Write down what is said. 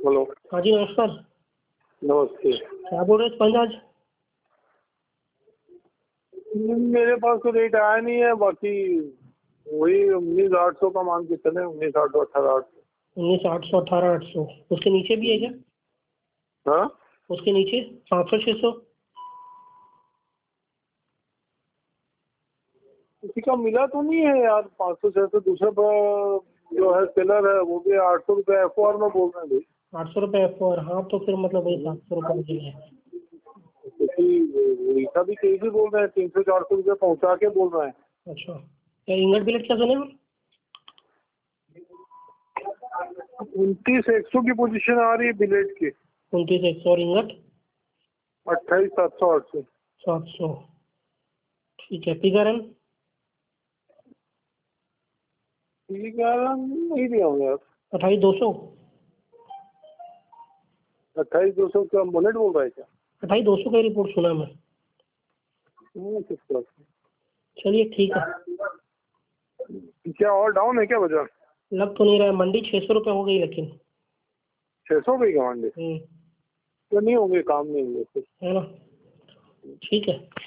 Hello. हाँ जी नमस्कार। नमस्ते। क्या बोल रहे हैं आज? मेरे पास तो रेट आया नहीं है, बाकी वही 19,800 का मान के चले, 19,800 18,800। 19,800 18,800। उसके नीचे भी है क्या? हाँ, उसके नीचे 500 600? किसी का मिला तो नहीं है यार 500 600। दूसरा जो है सेलर है वो भी 800 रुपये FOR में बोल रहे हैं भाई। 800 रुपये FOR। हाँ तो फिर मतलब वही 700 रुपये मुझे है। क्योंकि उड़ीसा भी तेजी बोल रहे हैं, 300 400 रुपये पहुंचा के बोल रहे हैं। अच्छा, क्या इंगट बिलेट क्या सुने? 29,100 की पोजीशन आ रही है बिलेट की। 29,100 और इंगट 28,700 800। 700। ठीक है। पिगरन ठीक है, नहीं दिया हूँ यार। 28,200। 28,200 का बुलेट बोल रहा है क्या? 28,200 का रिपोर्ट सुना मैं। किस तरह से? चलिए ठीक है। क्या और डाउन है क्या बाजार? लग तो नहीं रहा है। मंडी 600 रुपये हो गई लेकिन। 600 की कमांड हम्म, तो नहीं होंगे, काम नहीं होंगे फिर। है ना? ठीक है।